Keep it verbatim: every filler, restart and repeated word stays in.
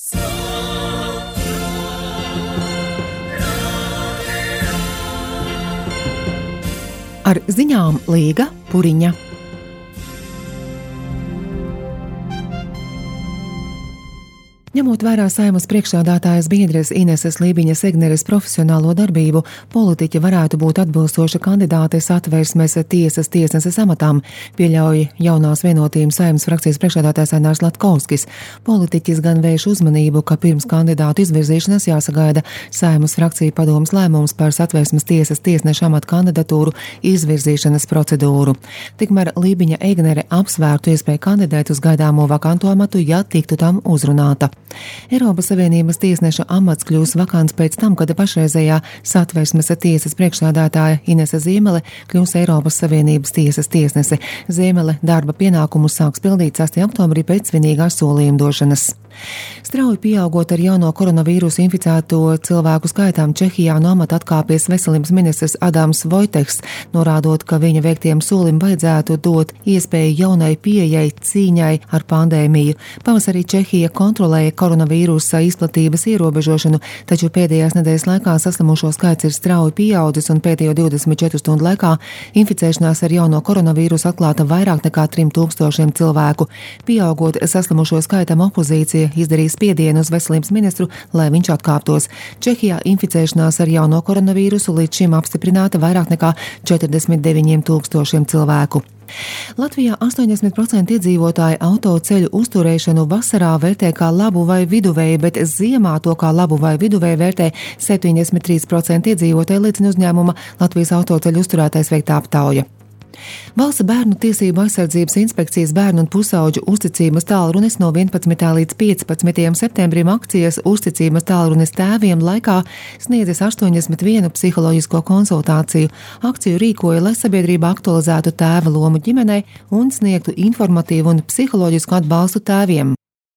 Ar ziņām Līga Puriņa. Ņemot vērā Saeimas priekšsēdētājas biedres Ineses Lībiņas-Egneres profesionālo darbību, politiķe varētu būt atbilstoša kandidāte Satversmes tiesas tiesneses amatām, pieļauj jaunās vienotības Saeimas frakcijas priekšsēdētājs Ainārs Latkovskis. Politiķis gan vērš uzmanību, ka pirms kandidātu izvirzīšanas jāsagaida Saeimas frakcija padomes lēmums par Satversmes tiesas tiesneša amata kandidatūru izvirzīšanas procedūru. Tikmēr Lībiņa-Egnere apsvērtu iespēju kandidēt uz gaidāmo vakanto amatu, ja tiktu tam uzrunāta. Eiropas Savienības tiesneša amats kļūs vakants pēc tam, kad pašreizējā Satversmes tiesas priekšsēdētāja Inese Ziemele kļūs Eiropas Savienības tiesas tiesnese. Ziemele darba pienākumus sāks pildīt sastajā oktobrī pēc svinīgās solījuma došanas. Strauji pieaugot ar jauno koronavīrusu inficēto cilvēku skaitām, Čehijā no amata atkāpies veselības ministrs Adams Vojtehs, norādot, ka viņa veiktiem solim vajadzētu dot iespēju jaunai pieejai cīņai ar pandēmiju. Pavasarī Čehija kontrolēja koronavīrusa izplatības ierobežošanu, taču pēdējās nedēļas laikā saslimušo skaits ir strauji pieaudzis un pēdējo divdesmit četru stundu laikā inficēšanās ar jauno koronavīrusu atklāta vairāk nekā trim tūkstošiem cilvēku. Pieaugot saslimušo skaitam, opozīcija izdarīs spiedienu uz veselības ministru, lai viņš atkāptos. Čehijā inficēšanās ar jauno koronavīrusu līdz šim apstiprināta vairāk nekā četrdesmit deviņiem tūkstošiem cilvēku. Latvijā astoņdesmit procenti iedzīvotāji autoceļu uzturēšanu vasarā vērtē kā labu vai viduvēju, bet ziemā to kā labu vai viduvēju vērtē septiņdesmit trīs procenti iedzīvotāji, liecina uzņēmuma Latvijas autoceļu uzturētājs veikta aptauja. Valsts bērnu tiesību aizsardzības inspekcijas bērnu un pusauģu uzticības tālrunis no vienpadsmitā līdz piecpadsmitajam septembrim akcijas uzticības tālrunis tēviem laikā sniedzis astoņdesmit vienu psiholoģisko konsultāciju. Akciju rīkoja, lai sabiedrība aktualizētu tēva lomu ģimenei un sniegtu informatīvu un psiholoģisku atbalstu tēviem.